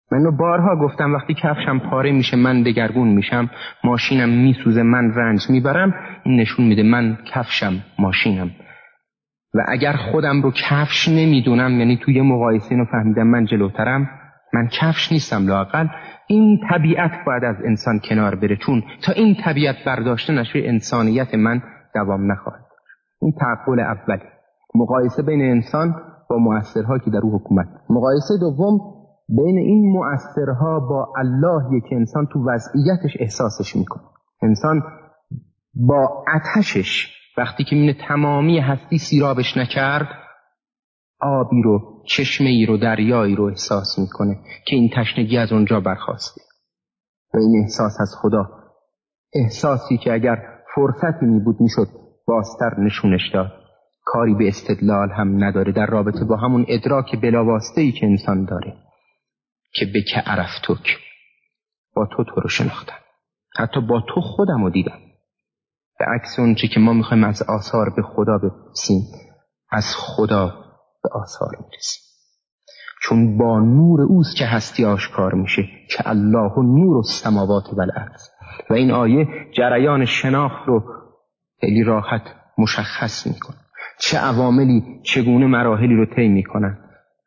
من بارها گفتم وقتی کفشم پاره میشه من دگرگون میشم، ماشینم میسوزه من رنج میبرم، این نشون میده من کفشم ماشینم. و اگر خودم رو کفش نمیدونم، یعنی توی مقایسه اینو فهمیدم من جلوترم، من کفش نیستم. لااقل این طبیعت باید از انسان کنار بره، چون تا این طبیعت برداشته نشه انسانیت من دوام نخواهد. این تعقل اولی، مقایسه بین انسان با مؤثرها که در او حکومت. مقایسه دوم بین این مؤثرها با اللهی که انسان تو وضعیتش احساسش میکنه. انسان با آتشش وقتی که میبینه تمامی هستی سیرابش نکرد، آبی رو، چشمه‌ای رو، دریایی رو احساس میکنه که این تشنگی از اونجا برخاسته. و این احساس از خدا، احساسی که اگر فرصتی میبود میشد بازتر نشونش داد، کاری به استدلال هم نداره، در رابطه با همون ادراک بلاواسطه‌ای که انسان داره که به که عرفتک، با تو رو شناختم، حتی با تو خودم رو دیدم. به عکس اون چی که ما میخوایم از آثار به خدا برسیم، از خدا به آثار میرسیم، چون با نور اوست که هستی آشکار میشه، که الله نور السماوات و الارض. و این آیه جریان شناخت رو خیلی راحت مشخص میکنه، چه عواملی چگونه مراحلی رو طی میکنن.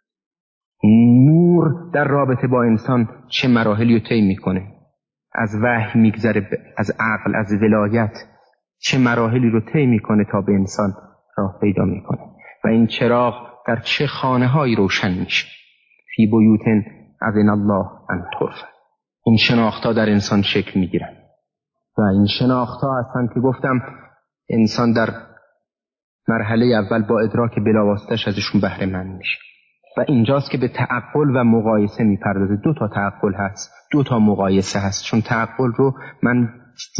نور در رابطه با انسان چه مراحلی رو طی میکنه، از وحی میگذره، از عقل، از ولایت، چه مراحلی رو طی میکنه تا به انسان راه پیدا میکنه. و این چراغ در چه خانه هایی روشن میشه. فی بیوت اذن الله ان ترفع. این شناختها در انسان شکل میگیرن و این شناختها هستن که گفتم انسان در مرحله اول با ادراک بلاواسطه‌اش ازشون بهره مند میشه. و اینجاست که به تعقل و مقایسه میپردازه. 2 تا تعقل هست، 2 تا مقایسه هست. چون تعقل رو من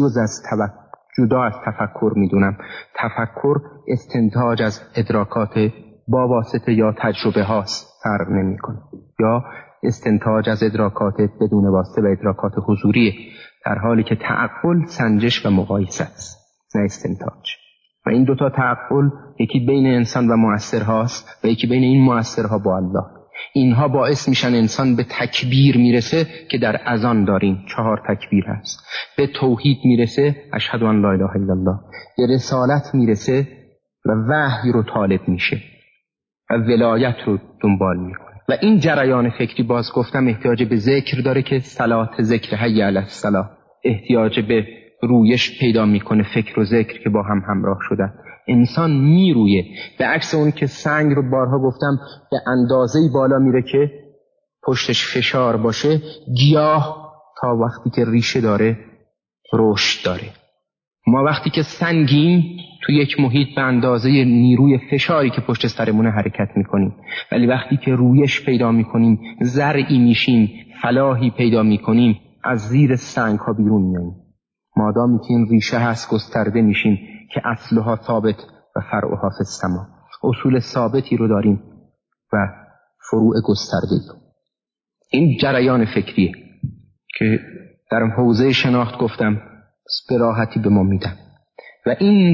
جدا از تفکر میدونم. تفکر استنتاج از ادراکات با واسطه یا تجربه هاست، فرق نمیکنه، یا استنتاج از ادراکات بدون واسطه و ادراکات حضوریه، در حالی که تعقل سنجش و مقایسه است، نه استنتاج. و این 2 تا تعقل، یکی بین انسان و مؤثر هاست و یکی بین این مؤثرها با الله. اینها باعث میشن انسان به تکبیر میرسه که در اذان داریم 4 تکبیر هست، به توحید میرسه اشهد ان لا اله الا الله، به رسالت میرسه و وحی رو طالب میشه و ولایت رو دنبال میکنه. و این جریان فکری باز گفتم احتیاج به ذکر داره که صلات ذکر حی علی الصلاه، احتیاج به رویش پیدا میکنه، فکر و ذکر که با هم همراه شدن. انسان میرویه، به عکس اون که سنگ رو بارها گفتم به اندازه‌ای بالا میره که پشتش فشار باشه. گیاه تا وقتی که ریشه داره رشد داره. ما وقتی که سنگیم تو یک محیط به اندازه نیروی فشاری که پشت سرمونه حرکت میکنیم، ولی وقتی که رویش پیدا میکنیم، زرعی میشیم، فلاحی پیدا میکنیم، از زیر سنگ ها بیرون میاییم. مادامی که این ریشه هست گسترده میشیم که اصلها ثابت و فرعها فی السما. اصول ثابتی رو داریم و فروع گسترده. این جریان فکریه که در حوزه شناخت گفتم به راحتی به ما میدن. و این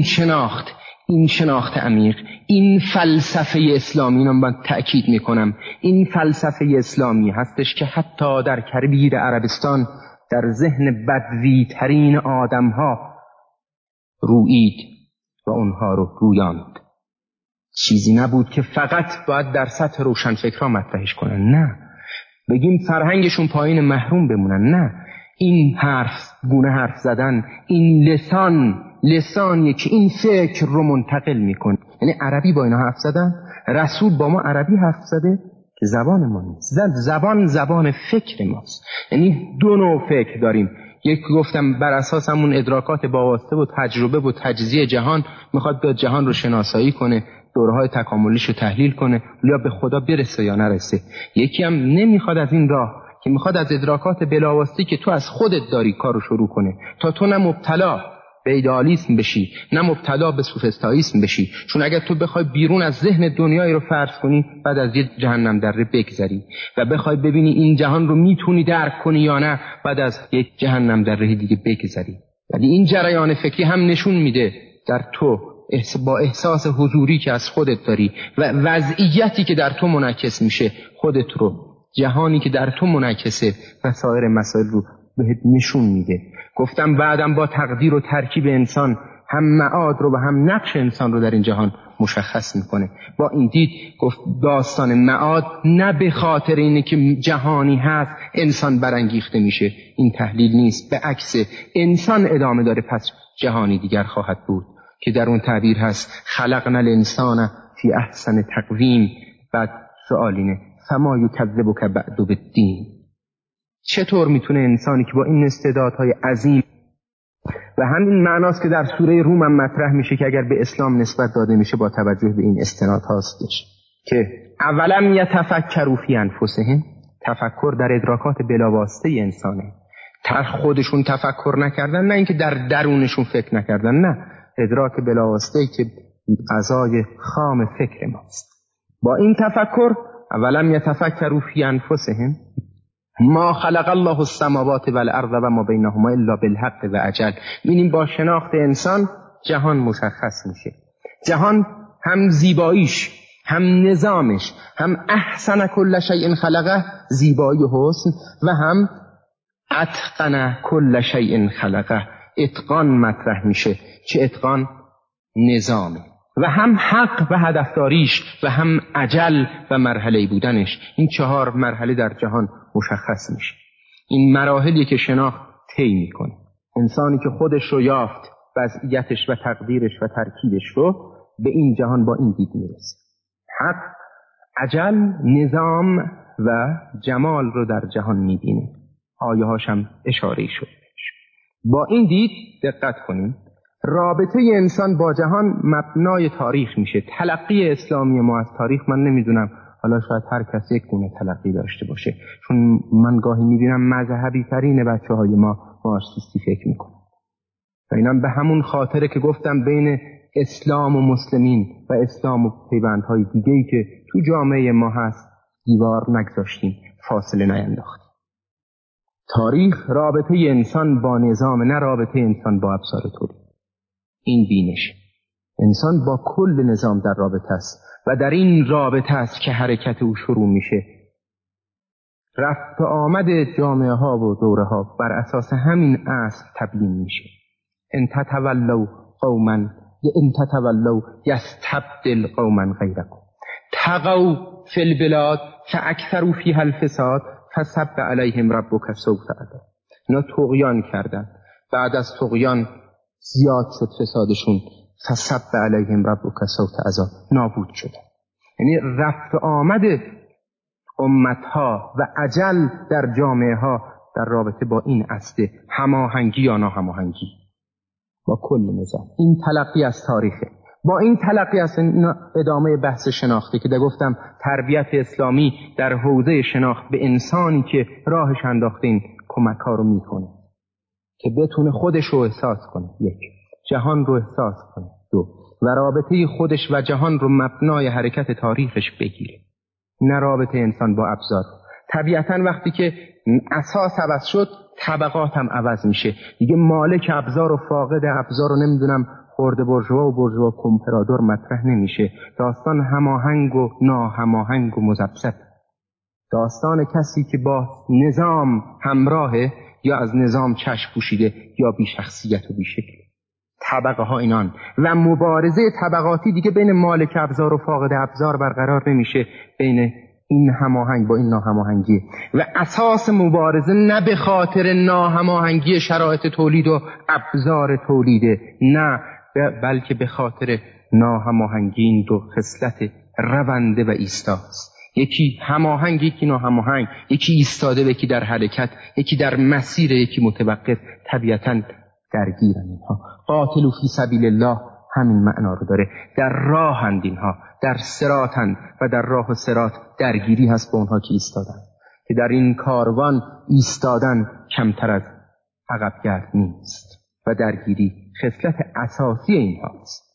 شناخت عمیق، این فلسفه اسلامی، اینو من تأکید میکنم، این فلسفه اسلامی هستش که حتی در کبیر عربستان در ذهن بدوی ترین آدم ها رویید و اونها رو رویاند. چیزی نبود که فقط باید در سطح روشنفکرها مطرحش کنن، نه بگیم فرهنگشون پایین محروم بمونن، نه. این گونه حرف زدن، این لسانیه که این فکر رو منتقل میکنه. یعنی عربی با اینا حرف زدن، رسول با ما عربی حرف زده که زبان ما نیست. زبان فکر ماست. یعنی 2 نوع فکر داریم. یک گفتم بر اساس همون ادراکات با واسطه و تجربه و تجزیه جهان میخواد بیاد جهان رو شناسایی کنه، دورهای تکاملیش رو تحلیل کنه، یا به خدا برسه یا نرسه. یکی هم نمیخواد از این راه، که میخواد از ادراکات بلاواسطه‌ای که تو از خودت داری کارو شروع کنه، تا تو نه مبتلا به ایدئالیسم بشی نه مبتلا به سوفسطائیسم بشی. چون اگر تو بخوای بیرون از ذهن دنیایی رو فرض کنی، بعد از یه جهنم دره بگذری و بخوای ببینی این جهان رو میتونی درک کنی یا نه، بعد از یک جهنم دره دیگه بگذری. ولی این جریان فکری هم نشون میده در تو با احساس حضوری که از خودت داری و وضعیتی که در تو منعکس میشه، خودت رو جهانی که در تو منعکسه و سایر مسائل رو بهت نشون میده. گفتم بعدم با تقدیر و ترکیب انسان هم معاد رو و هم نقش انسان رو در این جهان مشخص میکنه. با این دید گفت داستان معاد نه به خاطر اینه که جهانی هست انسان برانگیخته میشه، این تحلیل نیست، به عکس انسان ادامه داره پس جهانی دیگر خواهد بود که در اون تعبیر هست خلقنا الانسان فی احسن تقویم. بعد سوالینه فما یکذبک بعد بالدین، چطور میتونه انسانی که با این استعدادهای عظیم و همین معناست که در سوره روم هم مطرح میشه که اگر به اسلام نسبت داده میشه با توجه به این استناد هستش که اولم یتفکروا فی انفسهم، تفکر در ادراکات بلاواسطه انسانه، خودشون تفکر نکردن، نه اینکه در درونشون فکر نکردن، نه، ادراک بلاواسطه که غذای خام فکر ماست. با این تفکر اولم یتفکروا فی انفسهم ما خلق الله السماوات والارض و ما بینهما الا بالحق و اجل. می‌بینیم با شناخت انسان جهان مشخص میشه. جهان هم زیباییش، هم نظامش، هم احسن کل شیء خلقه، زیبایی و حسن، و هم اتقن کل شیء خلقه، اتقان مطرح میشه. چه اتقان؟ نظامه. و هم حق و هدفداریش و هم اجل و مرحله بودنش. این 4 مرحله در جهان مشخص میشه. این مراحلی که شناخت طی میکنه. انسانی که خودش رو یافت، وضعیتش و تقدیرش و ترکیبش رو، به این جهان با این دید میرسه. حق، اجل، نظام و جمال رو در جهان میبینه. آیه هاش هم اشاره شده. با این دید دقت کنیم، رابطه انسان با جهان مبنای تاریخ میشه. تلقی اسلامی ما از تاریخ، من نمیدونم، حالا شاید هر کسی یک گونه تلقی داشته باشه، چون من گاهی میبینم مذهبی ترین بچه‌های ما مارکسیستی فکر میکنن و اینم به همون خاطره که گفتم بین اسلام و مسلمین و اسلام و پیوندهای دیگه‌ای که تو جامعه ما هست دیوار نگذاشتیم، فاصله نینداختیم. تاریخ رابطه انسان با نظام، نه رابطه انسان با ابزار تولید. این بینش انسان با کل نظام در رابطه است و در این رابطه است که حرکت او شروع میشه. رفت و آمد جامعه ها و دوره ها بر اساس همین اصل تبیین میشه. ان تتولوا قوما یستبدل قوما غیرکم تقوا فی البلاد فاکثروا فیها الفساد فصب علیهم ربک سوط عذاب. اینا طغیان کردن، بعد از طغیان زیاد شد فسادشون، فصب علیهم ربک سوط عذاب، نابود شدن. یعنی رفت آمد امتها و اجل در جامعه ها در رابطه با این اصل هماهنگی یا ناهماهنگی با کل نظام. این تلقی از تاریخه. با این تلقی از ادامه بحث شناخته که گفتم تربیت اسلامی در حوزه شناخت به انسانی که راهش انداخته این کمک ها رو میکنه که بتونه خودش رو احساس کنه، 1، جهان رو احساس کنه، 2، و رابطه خودش و جهان رو مبنای حرکت تاریخش بگیره، نه رابطه انسان با ابزار. طبیعتاً وقتی که اساس عوض شد طبقات هم عوض میشه دیگه. مالک ابزار و فاقد ابزار رو نمیدونم خرده برجوا و برجوا کمپرادور مطرح نمیشه. داستان هماهنگ و ناهماهنگ و مذبذب، داستان کسی که با نظام همراهه یا از نظام چشم پوشیده یا بی شخصیت و بی شکل. طبقه ها اینان و مبارزه طبقاتی دیگه بین مالک ابزار و فاقد ابزار برقرار نمیشه، بین این هماهنگ با این ناهماهنگی. و اساس مبارزه نه به خاطر ناهماهنگی شرایط تولید و ابزار تولیده، نه، بلکه به خاطر ناهماهنگی این 2 خصلت رونده و ایستاست. یکی هماهنگ، یکی ناهماهنگ، یکی ایستاده، یکی در حرکت، یکی در مسیر، یکی متوقف. طبیعتاً درگیرن اینها. قاتلوا فی سبیل الله همین معنا رو داره. در راهند اینها، در صراطند و در راه و صراط درگیری هست با اونها که ایستادن، که در این کاروان ایستادن کمتر از عقبگرد نیست و درگیری خصلت اساسی اینها است.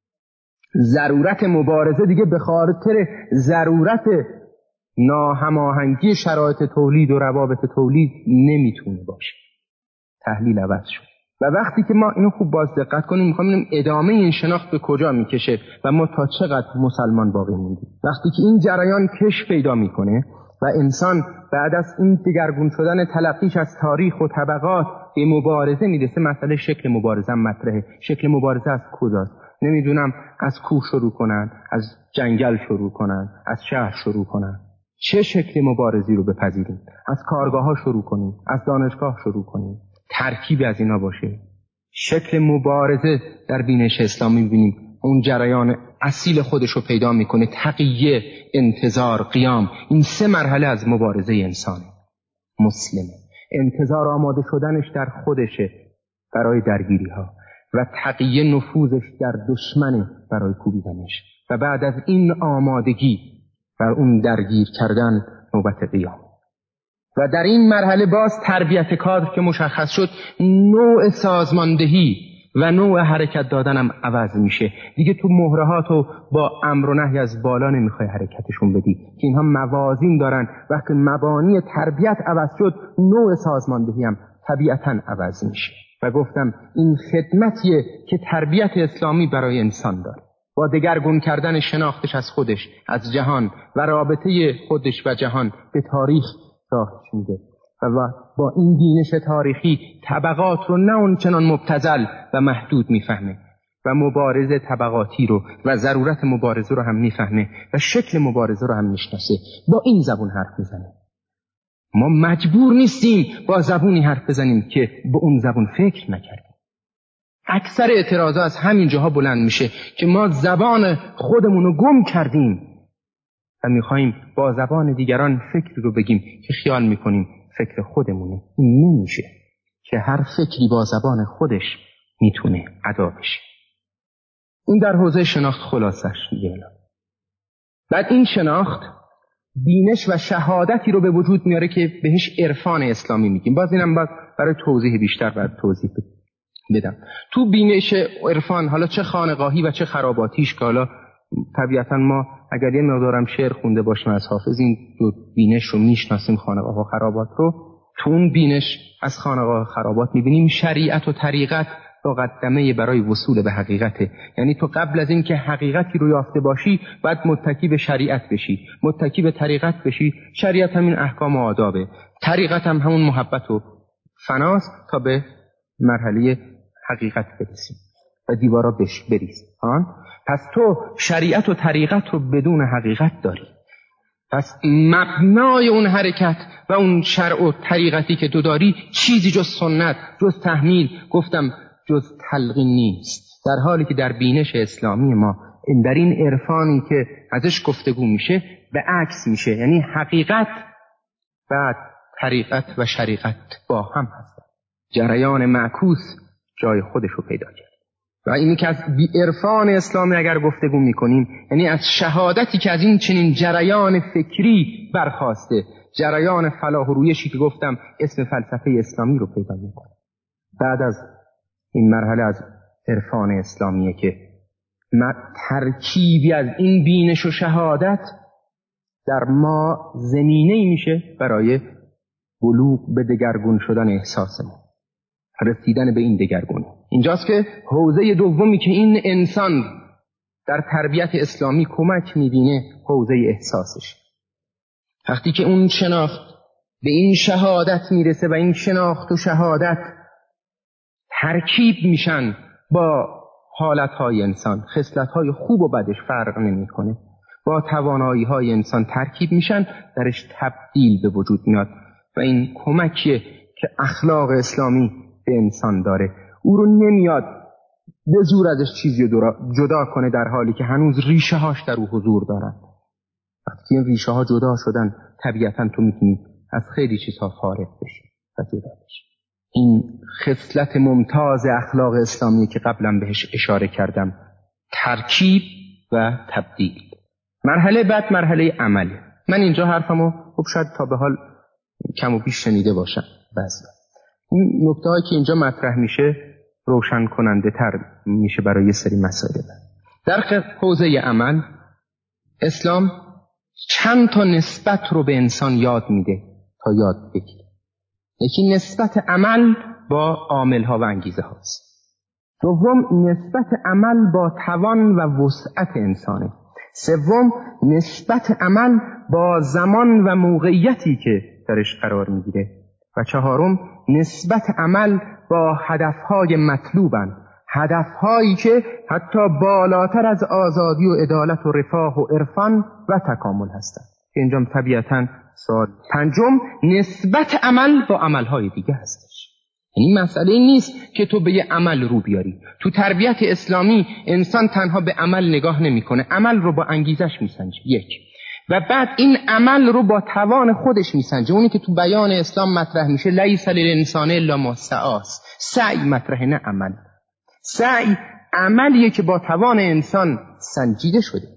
ضرورت مبارزه دیگه به خاطر ضرورت ناهماهنگی شرایط تولید و روابط تولید نمیتونه باشه. تحلیل عوض شد. و وقتی که ما اینو خوب باز دقت کنیم میخوام ببینیم ادامه این شناخت به کجا میکشه و ما تا چقدر مسلمان باقی موندیم. وقتی که این جریان کش پیدا میکنه و انسان بعد از این دگرگون شدن تلقیش از تاریخ و طبقات به مبارزه میرسه. مسئله شکل مبارزه هم مطرحه. شکل مبارزه از کجاست؟ نمیدونم از کوه شروع کنن، از جنگل شروع کنن، از شهر شروع کنن. چه شکل مبارزی رو بپذیریم؟ از کارگاه ها شروع کنیم، از دانشگاه شروع کنیم، ترکیبی از اینا باشه. شکل مبارزه در بینش اسلامی می‌بینیم اون جریان اصیل خودش رو پیدا میکنه. تقیه، انتظار، قیام، این 3 مرحله از مبارزه انسان مسلمه. انتظار آماده شدنش در خودشه برای درگیری ها و تقیه نفوذش در دشمنه برای کوبیدنش و بعد از این آمادگی بر اون درگیر کردن نوبت قیام. و در این مرحله باز تربیت کادر که مشخص شد، نوع سازماندهی و نوع حرکت دادنم عوض میشه. دیگه تو مهرهاتو با امر و نهی از بالا نمیخوای حرکتشون بدی که اینها موازین دارن. وقتی مبانی تربیت عوض شد، نوع سازماندهی هم طبیعتاً عوض میشه. و گفتم این خدمتیه که تربیت اسلامی برای انسان داره، با دگرگون کردن شناختش از خودش، از جهان و رابطه خودش و جهان به تاریخ راهش میده و با این دینش تاریخی طبقات رو نه اون چنان مبتذل و محدود میفهمه و مبارزه طبقاتی رو و ضرورت مبارزه رو هم میفهمه و شکل مبارزه رو هم میشناسه. با این زبون حرف میزنه. ما مجبور نیستیم با زبونی حرف بزنیم که به اون زبون فکر نکردیم. اکثر اعتراضا از همین جاها بلند میشه که ما زبان خودمون رو گم کردیم و میخواییم با زبان دیگران فکر رو بگیم که خیال میکنیم فکر خودمونه. این نمیشه که هر فکری با زبان خودش میتونه ادا بشه. این در حوزه شناخت خلاصش میگه. بعد این شناخت بینش و شهادتی رو به وجود میاره که بهش عرفان اسلامی میگیم. باز اینم باید برای توضیح بیشتر باید توضیح بدم. تو بینش عرفان، حالا چه خانقاهی و چه خراباتیش، که حالا طبیعتا ما اگر یه مقدارم شعر خونده باشیم از حافظ، این دو بینش رو میشناسیم، خانقاه و خرابات رو. تو اون بینش از خانقاه و خرابات میبینیم شریعت و طریقت مقدمه برای وصول به حقیقته. یعنی تو قبل از این که حقیقتی رو یافته باشی باید متکی به شریعت بشی، متکی به طریقت بشی. شریعت همین احکام و آدابه، طریقت هم همون محبت و فناست تا به مرحله حقیقت برسیم و دیوارا بریز. پس تو شریعت و طریقت رو بدون حقیقت داری. پس مبنای اون حرکت و اون شرع و طریقتی که تو داری چیزی جز سنت، جز تحمیل، گفتم جز تلقین نیست. در حالی که در بینش اسلامی ما در این عرفانی که ازش گفتگو میشه به عکس میشه. یعنی حقیقت و طریقت و شریعت با هم هستن. جریان معکوس جای خودش رو پیدا کرد. و اینی که از عرفان اسلامی اگر گفتگو میکنیم، یعنی از شهادتی که از این چنین جریان فکری برخواسته، جریان فلاح و رویشی که گفتم اسم فلسفه اسلامی رو پیدا میکنه. بعد از این مرحله از عرفان اسلامیه که ترکیبی از این بینش و شهادت در ما زمینه‌ای میشه برای بلوغ به دگرگون شدن احساسمون، رسیدن به این دگرگونی. اینجاست که حوزه دومی که این انسان در تربیت اسلامی کمک میبینه حوزه احساسش. وقتی که اون شناخت به این شهادت میرسه و این شناخت و شهادت ترکیب میشن با حالتهای انسان، خصلتهای خوب و بدش فرق نمیکنه، با توانایی‌های انسان ترکیب میشن، درش تبدیل به وجود میاد و این کمکیه که اخلاق اسلامی به انسان داره. او رو نمیاد به زور ازش چیزی جدا کنه در حالی که هنوز ریشه هاش در او حضور دارن. وقتی این ریشه ها جدا شدن طبیعتا تو میتونی از خیلی چیزها فارغ بشی و جدا بشی. این خصلت ممتاز اخلاق اسلامی که قبلا بهش اشاره کردم، ترکیب و تبدیل. مرحله بعد مرحله عمله. من اینجا حرفمو خب شاید تا به حال کم و بیش شنیده باشم. بعضی این نکته‌هایی که اینجا مطرح میشه روشن کننده تر میشه برای یه سری مسائل. در حوزه عمل اسلام چند تا نسبت رو به انسان یاد میده تا یاد بگیره. یکی نسبت عمل با عامل‌ها و انگیزه هاست. دوم نسبت عمل با توان و وسعت انسانه. سوم، نسبت عمل با زمان و موقعیتی که درش قرار میگیره. و چهارم، نسبت عمل با هدفهای مطلوبن، هدفهایی که حتی بالاتر از آزادی و عدالت و رفاه و عرفان و تکامل هستند. اینجا طبیعتاً سوال. پنجم، نسبت عمل با عملهای دیگه هستش. یعنی مسئله این نیست که تو به یه عمل رو بیاری. تو تربیت اسلامی انسان تنها به عمل نگاه نمیکنه، عمل رو با انگیزش میسنجه، یک. و بعد این عمل رو با توان خودش میسنجه. اونی که تو بیان اسلام مطرح میشه لیس للانسان الا ما سعی، سعی مطرح نه عمل. سعی عملیه که با توان انسان سنجیده شده.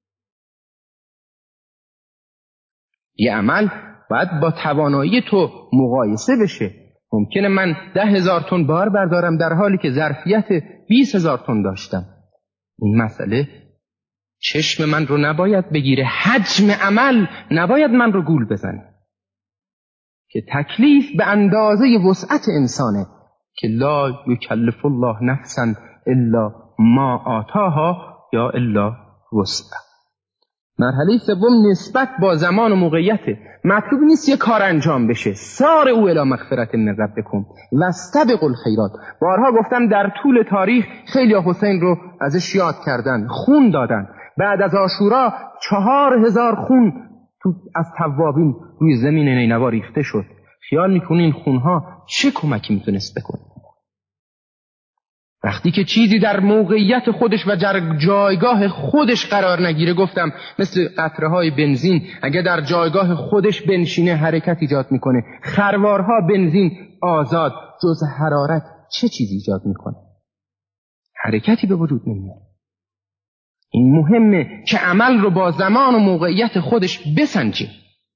یه عمل باید با توانایی تو مقایسه بشه. ممکنه من 10,000 تن بار بردارم در حالی که ظرفیت 20,000 تن داشتم. این مسئله چشم من رو نباید بگیره، حجم عمل نباید من رو گول بزنه، که تکلیف به اندازه وسعت انسانه که لا یکلف الله نفسا الا ما آتاها یا الا وسعها. مرحله سوم، نسبت با زمان و موقعیته. مطلوب نیست یه کار انجام بشه، سار او الی مغفرت من ربکم واستبقوا الخیرات. بارها گفتم در طول تاریخ خیلی حسین رو ازش یاد کردن، خون دادن. بعد از عاشورا 4,000 خون از توابین روی زمین نینوا ریخته شد. خیال میکنین خونها چه کمکی میتونست بکنه؟ وقتی که چیزی در موقعیت خودش و در جایگاه خودش قرار نگیره، گفتم مثل قطره‌های بنزین، اگه در جایگاه خودش بنشینه حرکت ایجاد میکنه. خروارها بنزین آزاد جز حرارت چه چیزی ایجاد میکنه؟ حرکتی به وجود نمیاد. این مهمه که عمل رو با زمان و موقعیت خودش بسنجیم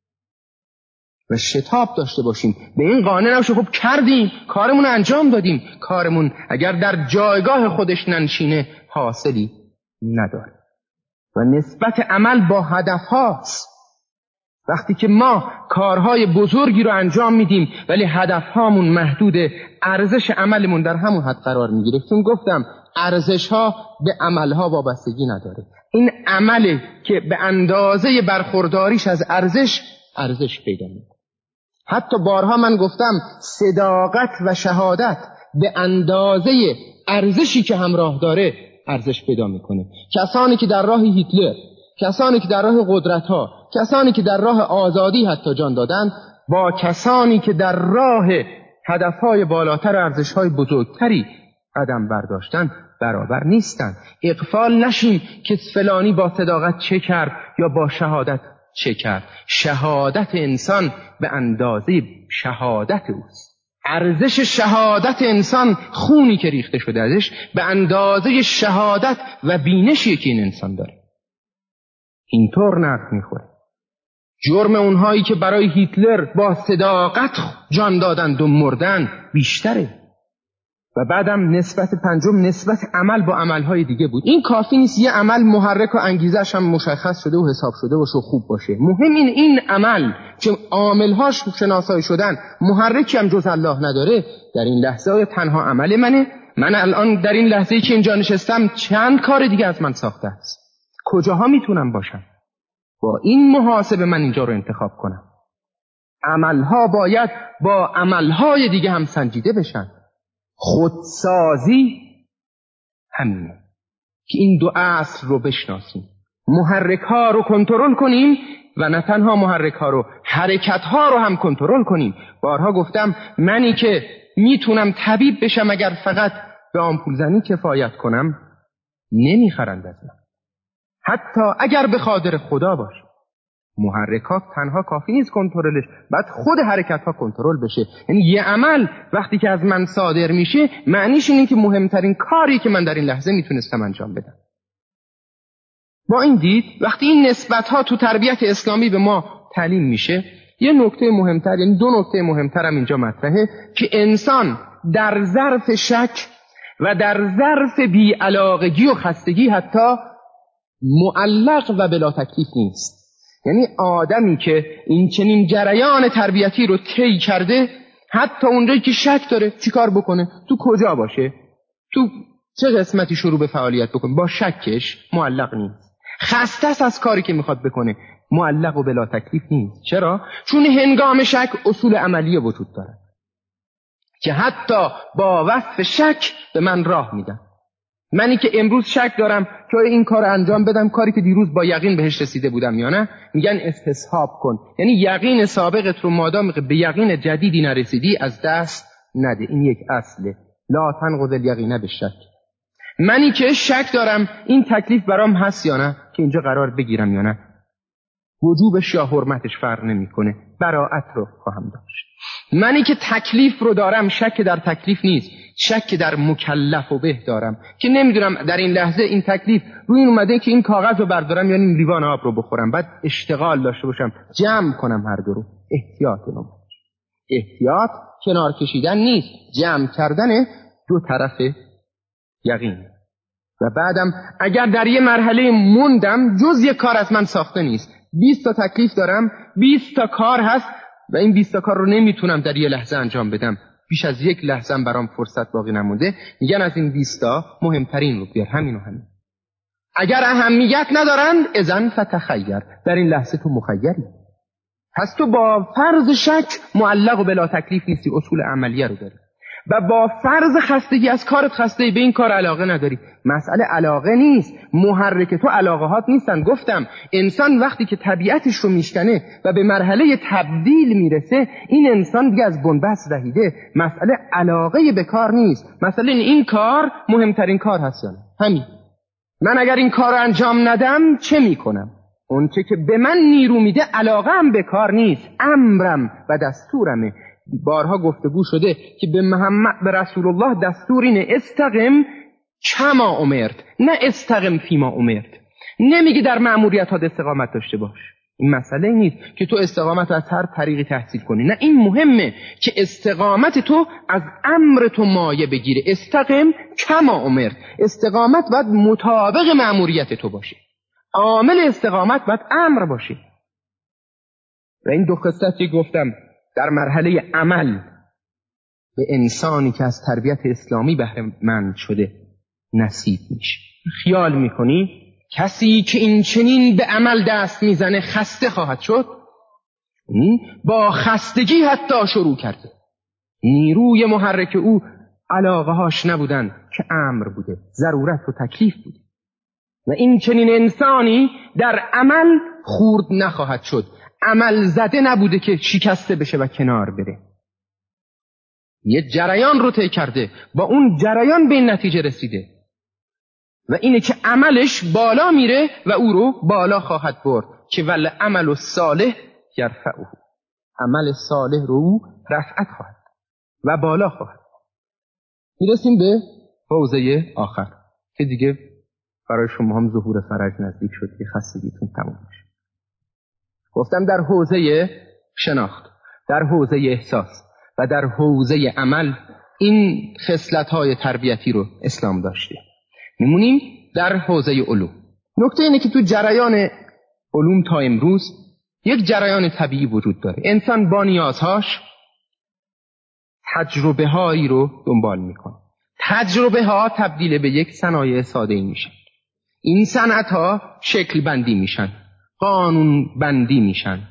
و شتاب داشته باشیم. به این قانع نباشه خب کردیم، کارمون انجام دادیم. کارمون اگر در جایگاه خودش ننشینه حاصلی نداره. و نسبت عمل با هدف هاست. وقتی که ما کارهای بزرگی رو انجام میدیم ولی هدف هامون محدوده، ارزش عملمون در همون حد قرار میگیره. چون گفتم ارزش ها به عمل ها وابستگی نداره. این عمله که به اندازه برخورداریش از ارزش پیدا میکنه. حتی بارها من گفتم صداقت و شهادت به اندازه ارزشی که همراه داره ارزش پیدا میکنه. کسانی که در راه هیتلر، کسانی که در راه قدرت‌ها، کسانی که در راه آزادی حتی جان دادن، با کسانی که در راه هدفهای بالاتر و ارزشهای بزرگتری قدم برداشتن برابر نیستن. اغفال نشیم که فلانی با صداقت چه کرد یا با شهادت چه کرد. شهادت انسان به اندازه شهادت اوست. ارزش شهادت انسان خونی که ریخته شده ازش به اندازه شهادت و بینشی که این انسان داره. اینطور نقد میخوره. جرم اونهایی که برای هیتلر با صداقت جان دادند و مردن بیشتره. و بعدم نسبت پنجم، نسبت عمل با عملهای دیگه بود. این کافی نیست یه عمل محرک و انگیزش هم مشخص شده و حساب شده باشه و خوب باشه. مهم این عمل که عاملهاش شناسایی شدن، محرکی هم جز الله نداره. در این لحظه تنها عمل من الان در این لحظه‌ای که اینجا نشستم چند کار دیگه از من ساخته است. کجاها میتونم باشم؟ با این محاسبه من اینجا رو انتخاب کنم. عملها باید با عملهای دیگه هم سنجیده بشن. خودسازی همینه که این دو اصل رو بشناسیم. محرک ها رو کنترل کنیم و نه تنها محرک ها رو، حرکت ها رو هم کنترل کنیم. بارها گفتم منی که میتونم طبیب بشم اگر فقط به آمپول زنی کفایت کنم نمیخرند از من، حتی اگر به خاطر خدا باشه. محرکات تنها کافی نیست کنترلش، بعد خود حرکت ها کنترل بشه. یعنی یه عمل وقتی که از من صادر میشه معنیش اینه که مهمترین کاری که من در این لحظه میتونستم انجام بدم. با این دید وقتی این نسبت ها تو تربیت اسلامی به ما تعلیم میشه، یه نکته مهمتر، یعنی دو نکته مهمترم اینجا مطرحه که انسان در ظرف شک و در ظرف بی‌علاقگی و خستگی حتی معلق و بلا تکلیف نیست. یعنی آدمی که این چنین جریان تربیتی رو طی کرده، حتی اونجایی که شک داره چیکار بکنه؟ تو کجا باشه؟ تو چه قسمتی شروع به فعالیت بکنه؟ با شکش معلق نیست. خسته است از کاری که میخواد بکنه، معلق و بلا تکلیف نیست. چرا؟ چون هنگام شک اصول عملی وجود داره که حتی با وصف شک به من راه میدن. منی که امروز شک دارم که این کار انجام بدم، کاری که دیروز با یقین بهش رسیده بودم یا نه، میگن استصحاب کن، یعنی یقین سابقت رو مادام به یقین جدیدی نرسیدی از دست نده. این یک اصله، لا تنقض الیقین بالشک. منی که شک دارم این تکلیف برام هست یا نه، که اینجا قرار بگیرم یا نه، وجوبش یا حرمتش فرق نمیکنه، براءت رو خواهم داشت. منی که تکلیف رو دارم، شک در تکلیف نیست، شک در مکلف و به دارم که نمیدونم در این لحظه این تکلیف روی این اومده که این کاغذ رو بردارم یا این لیوان آب رو بخورم. بعد اشتغال داشته باشم جمع کنم هر دو رو. احتیاط کنار کشیدن نیست، جمع کردن دو طرف یقین. و بعدم اگر در یه مرحله موندم، جز یک کار از من ساخته نیست، 20 تا تکلیف دارم، 20 تا کار هست و این 20 تا کار رو نمیتونم در یه لحظه انجام بدم، بیش از یک لحظه هم برام فرصت باقی نمونده، میگن از این 20 تا مهمترین رو بیار، همین و همین. اگر اهمیت ندارن اذن فتخیر، در این لحظه تو مخیری. پس تو با فرض شک معلق و بلا تکلیف نیستی، اصول عملیه رو داری. و با فرض خستگی از کارت خسته به این کار علاقه نداری. مسئله علاقه نیست، محرک تو علاقهات نیستن. گفتم انسان وقتی که طبیعتش رو میشکنه و به مرحله تبدیل میرسه، این انسان دیگه از بنبست رهیده. مسئله علاقه به کار نیست، مسئله این کار مهمترین کار هست یا نه. همین. من اگر این کار رو انجام ندم چه میکنم؟ اون چه که به من نیرو میده علاقه هم به کار نیست، امرم و دستورمه. بارها گفتگو شده که به رسول الله دستور اینه استقم کما امرت، نه استقم فیما امرت. نمیگه در مأموریتات استقامت داشته باش. این مسئله نیست که تو استقامت از هر طریقی تحصیل کنی، نه، این مهمه که استقامت تو از امر تو مایه بگیره. استقم کما امرت، استقامت باید مطابق مأموریت تو باشه، عامل استقامت باید امر باشه. و این دو خصلتی گفتم در مرحله عمل به انسانی که از تربیت اسلامی بهره مند شده نصیب میشه. خیال میکنی کسی که این چنین به عمل دست میزنه خسته خواهد شد؟ با خستگی حتی شروع کرده. نیروی محرک او علاقه هاش نبودن که امر بوده، ضرورت و تکلیف بوده. و این چنین انسانی در عمل خورد نخواهد شد، عمل زده نبوده که شکسته بشه و کنار بره. یه جریان رو طی کرده، با اون جریان به این نتیجه رسیده و اینه که عملش بالا میره و او رو بالا خواهد برد که ول عمل الصالح یرفعه، عمل صالح رو او رفعت خواهد و بالا خواهد. میرسیم به حوزه آخر که دیگه برای شما هم ظهور فرج نزدیک شد که خستگیتون تموم میشه. گفتم در حوزه شناخت، در حوزه احساس و در حوزه عمل این خصلت‌های تربیتی رو اسلام داشته. میمونیم در حوزه علوم. نکته اینه که تو جریان علوم تا امروز یک جریان طبیعی وجود داره. انسان با نیازهاش تجربه هایی رو دنبال میکنه. تجربه ها تبدیل به یک صنایع ساده میشن. این صنعت ها شکل بندی میشن، قانون بندی میشن،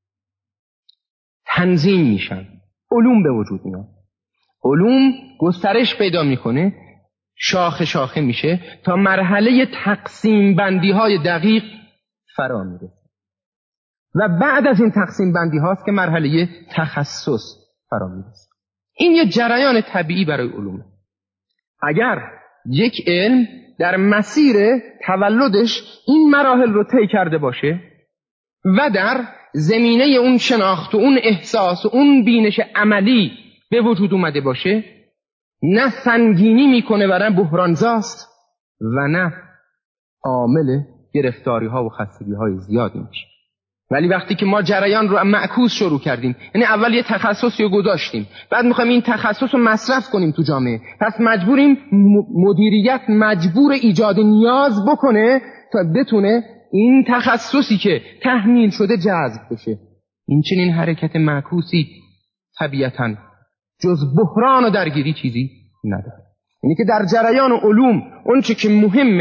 تنظیم میشن، علوم به وجود میاد. علوم گسترش پیدا میکنه، شاخه شاخه میشه تا مرحله تقسیم بندی های دقیق فرا میرسه و بعد از این تقسیم بندی هاست که مرحله تخصص فرا میرسه. این یه جریان طبیعی برای علومه. اگر یک علم در مسیر تولدش این مراحل رو طی کرده باشه و در زمینه اون شناخت و اون احساس و اون بینش عملی به وجود اومده باشه، نه سنگینی میکنه و نه بحرانزاست و نه عامل گرفتاری ها و خستگی های زیادی میشه. ولی وقتی که ما جریان رو معکوس شروع کردیم، یعنی اول یه تخصصی رو گذاشتیم، بعد میخوایم این تخصص رو مصرف کنیم تو جامعه، پس مجبوریم مدیریت مجبور ایجاد نیاز بکنه تا بتونه این تخصصی که تحمیل شده جذب بشه. این چنین حرکت معکوسی طبیعتاً جز بحران و درگیری چیزی نداره. یعنی که در جریان علوم اون چه که مهمه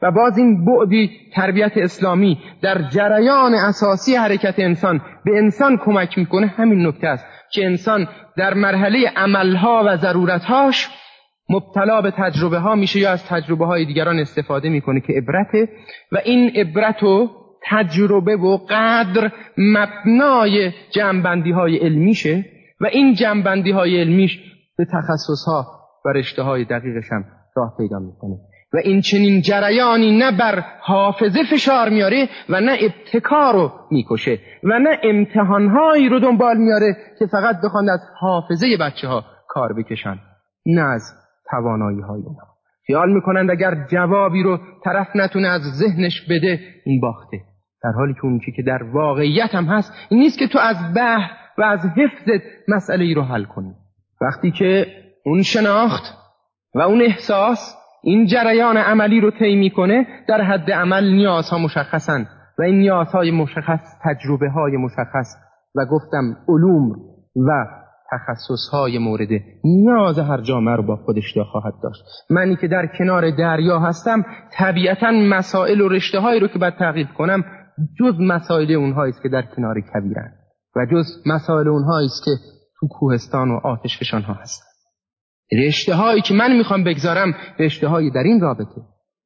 و باز این بعدی تربیت اسلامی در جریان اساسی حرکت انسان به انسان کمک میکنه، همین نکته است که انسان در مرحله عملها و ضرورتهاش مبتلا به تجربه ها میشه یا از تجربه های دیگران استفاده میکنه که عبرته، و این عبرت و تجربه و قدر مبنای جمع‌بندی های علمیشه و این جمع‌بندی های علمیش به تخصص ها و رشته های دقیقش هم راه پیدا میکنه و این چنین جریانی نه بر حافظه فشار میاره و نه ابتکار رو میکشه و نه امتحانهایی رو دنبال میاره که فقط بخوان از حافظه بچه ها کار بکشن، نه از توانایی های اونها. خیال میکنند اگر جوابی رو طرف نتونه از ذهنش بده این باخته، در حالی که اون چیزی که در واقعیت هم هست این نیست که تو از بحر و از حفظت مسئله ای رو حل کنی. وقتی که اون شناخت و اون احساس این جریان عملی رو طی میکنه، در حد عمل نیازها مشخصن و این نیازهای مشخص تجربه های مشخص و گفتم علوم و تخصصهای مورد نیاز هر جامعه رو با خودش خواهد داشت. منی که در کنار دریا هستم طبیعتاً مسائل و رشته هایی رو که باید تعقیب کنم جز مسائل اونهایی است که در کنار کویرن و جز مسائل اونهایی است که تو کوهستان و آتش فشان ها هستن. رشته هایی که من میخوام بگذارم رشته هایی در این رابطه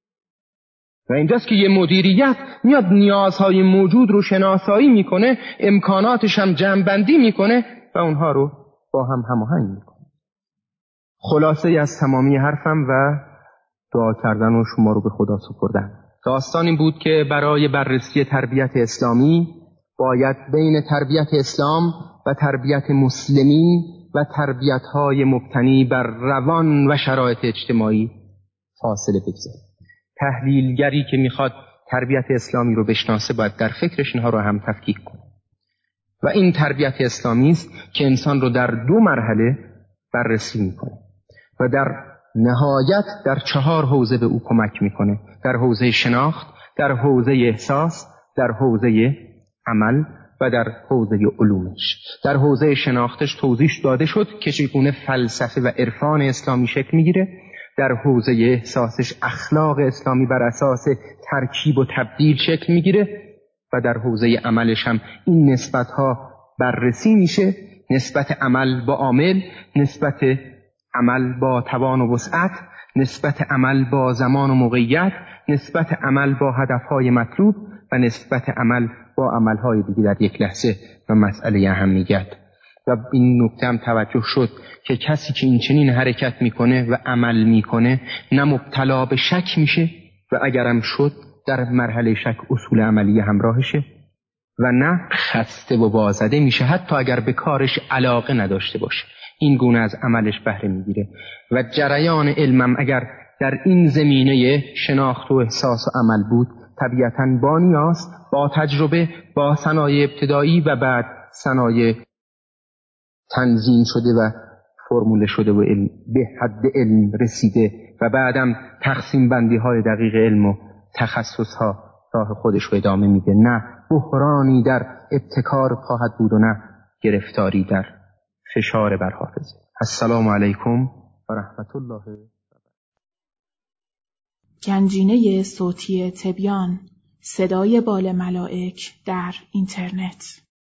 و اینجاست که یه مدیریت میاد نیازهای موجود رو شناسایی میکنه، امکاناتش هم جمع‌بندی میکنه و اونها رو با هم هماهنگ میکنه. خلاصه از تمامی حرفم و دعا کردن و شما رو به خدا سپردن. داستان این بود که برای بررسی تربیت اسلامی باید بین تربیت اسلام و تربیت مسلمین و تربیت‌های مبتنی بر روان و شرایط اجتماعی فاصله بگذاریم. تحلیلگری که میخواد تربیت اسلامی رو بشناسه باید در فکرش اینها رو هم تفکیک کنه و این تربیت اسلامی است که انسان رو در 2 مرحله بررسی میکنه و در نهایت در 4 حوزه به او کمک میکنه: در حوزه شناخت، در حوزه احساس، در حوزه عمل و در حوزه علومش. در حوزه شناختش توضیح داده شد که چگونه فلسفه و عرفان اسلامی شکل میگیره، در حوزه احساسش اخلاق اسلامی بر اساس ترکیب و تبدیل شکل میگیره و در حوزه عملش هم این نسبت‌ها بررسی میشه: نسبت عمل با عامل، نسبت عمل با توان و وسعت، نسبت عمل با زمان و موقعیت، نسبت عمل با هدفهای مطلوب و نسبت عمل با عملهای دیگه در یک لحظه و مسئله اهمیت. و این نکته هم توجه شد که کسی که این چنین حرکت میکنه و عمل میکنه نه مبتلا به شک میشه و اگرم شد در مرحله شک اصول عملی همراهشه و نه خسته و بازده میشه حتی اگر به کارش علاقه نداشته باشه. این گونه از عملش بهره میگیره و جریان علمم اگر در این زمینه شناخت و احساس و عمل بود طبیعتاً با نیاز، با تجربه، با صنایع ابتدایی و بعد صنایع تنظیم شده و فرموله شده و به حد علم رسیده و بعدم تقسیم بندی های دقیق علم و تخصص ها راه خودش رو ادامه میده. نه بحرانی در ابتکار خواهد بود و نه گرفتاری در فشار بر حافظه. السلام علیکم و رحمت الله. گنجینه صوتی تبیان، صدای بال ملائک در اینترنت.